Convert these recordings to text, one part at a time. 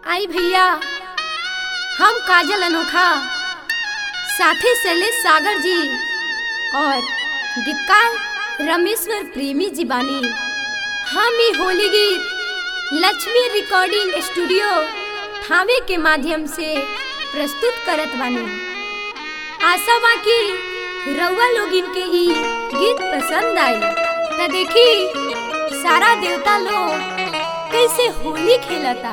आई भैया, हम काजल अनोखा, साथी शैलेश सागर जी और गीतकार रमेश्वर प्रेमी जी बानी। हम ही होली गीत लक्ष्मी रिकॉर्डिंग स्टूडियो थावे के माध्यम से प्रस्तुत करत बानी। आशा बा कि रउआ लोग इनके ई गीत पसंद आई। त देखी सारा देवता लोग कैसे होली खेलता।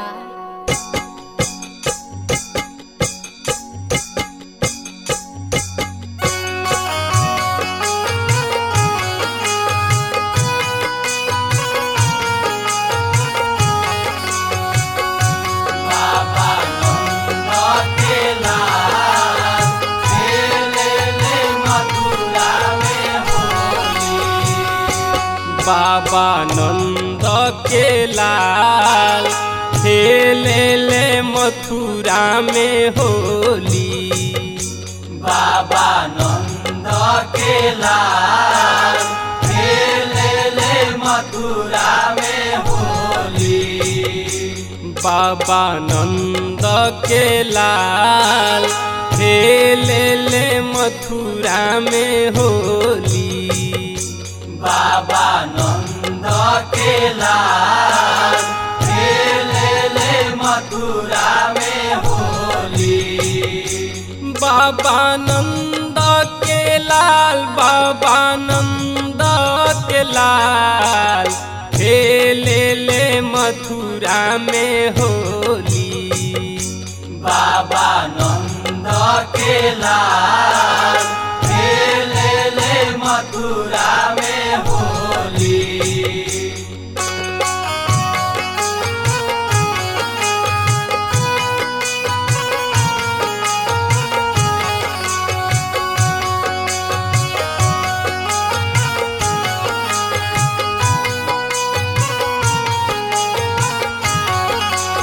बाबा नंद के लाल खेले ले मथुरा में होली। बाबा नंद के लाल खेले ले मथुरा में होली। बाबा नंद के लाल खेले ले मथुरा में होली। बाबा नंद के लाल खेले ले मथुरा में होली। बाबा नंद के लाल, बाबा नंद के लाल खेले ले मथुरा में होली। बाबा नंद के लाल खेले ले मथुरा में होली।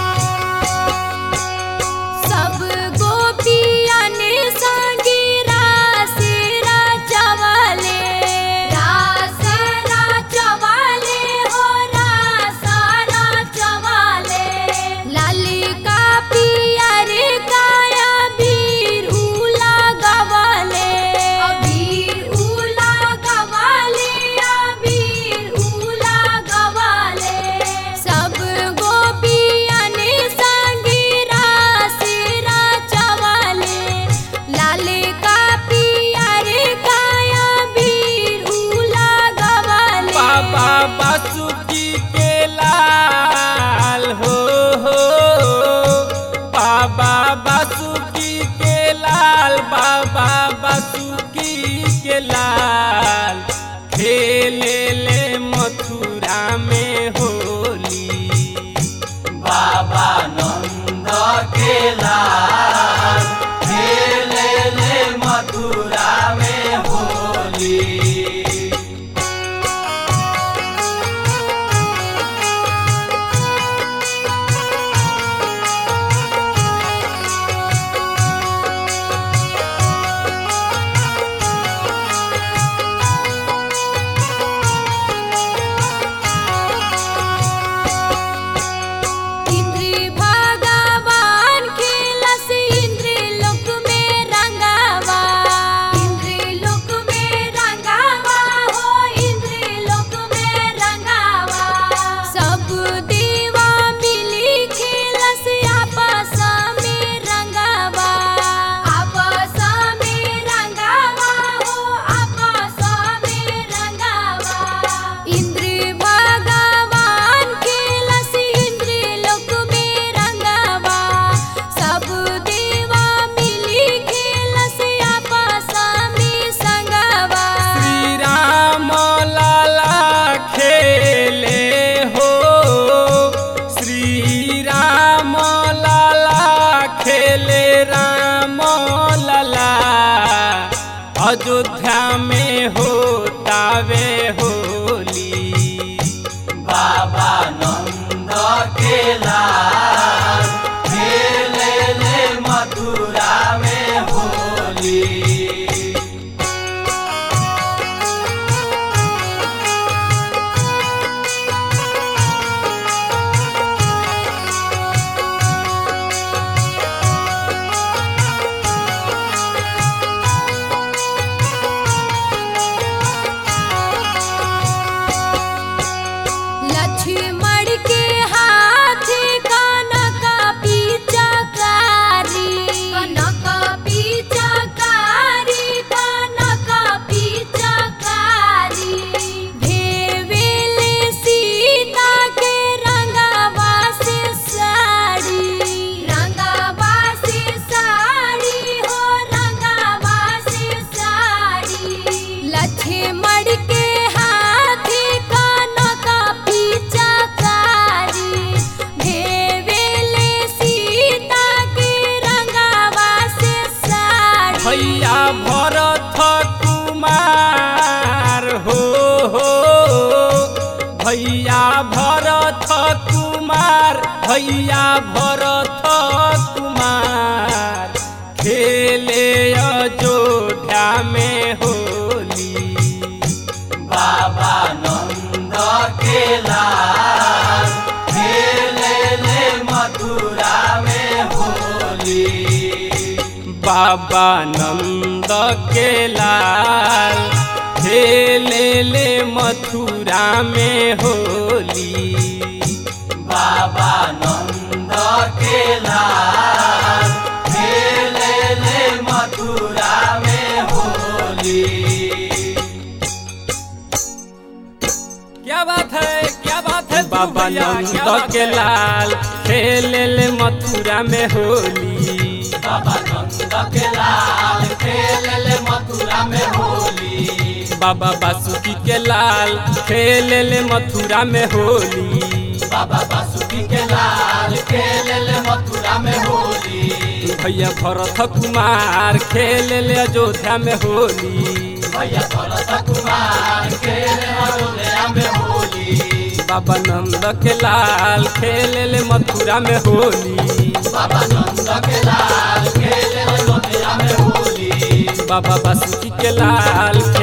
सब गोपिया ने संगी भैया भरत कुमार खेले अयोध्या में होली। बाबा नंद के लाल खेले ले मथुरा में होली। बाबा नंद के लाल खेले ले मथुरा में होली। बाबा नंद के लाल खेले ले मथुरा में होली। क्या बात है, क्या बात है। बाबा नंद के लाल खेले ले मथुरा में होली। बाबा नंद के लाल खेले ले मथुरा में होली। बाबा बासुकी के लाल खेले ले मथुरा में होली। बाबा बासुकी के लाल खेले ले मथुरा में होली। भैया भरत कुमार खेले ले अयोध्या में होली। भैया भरत कुमार खेले अयोध्या में होली। बाबा नंद के लाल खेले ले मथुरा में होली। बाबा नंद के लाल खेले अयोध्या में होली। बाबा बासुकी के लाल